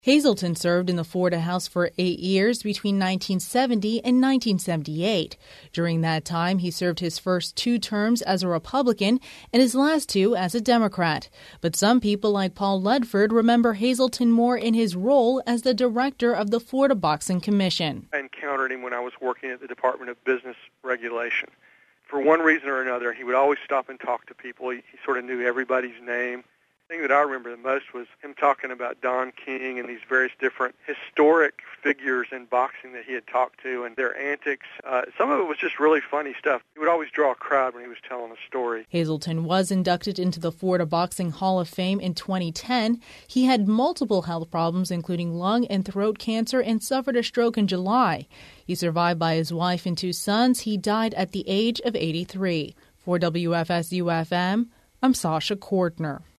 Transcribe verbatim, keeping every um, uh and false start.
Hazelton served in the Florida House for eight years between nineteen seventy and nineteen seventy-eight. During that time, he served his first two terms as a Republican and his last two as a Democrat. But some people like Paul Ledford remember Hazelton more in his role as the director of the Florida Boxing Commission. I encountered him when I was working at the Department of Business Regulation. For one reason or another, he would always stop and talk to people. He, he sort of knew everybody's name. The thing that I remember the most was him talking about Don King and these various different historic figures in boxing that he had talked to and their antics. Uh, some of it was just really funny stuff. He would always draw a crowd when he was telling a story. Hazelton was inducted into the Florida Boxing Hall of Fame in twenty ten. He had multiple health problems, including lung and throat cancer, and suffered a stroke in July. He's survived by his wife and two sons. He died at the age of eighty-three. For W F S U F M, I'm Sasha Kortner.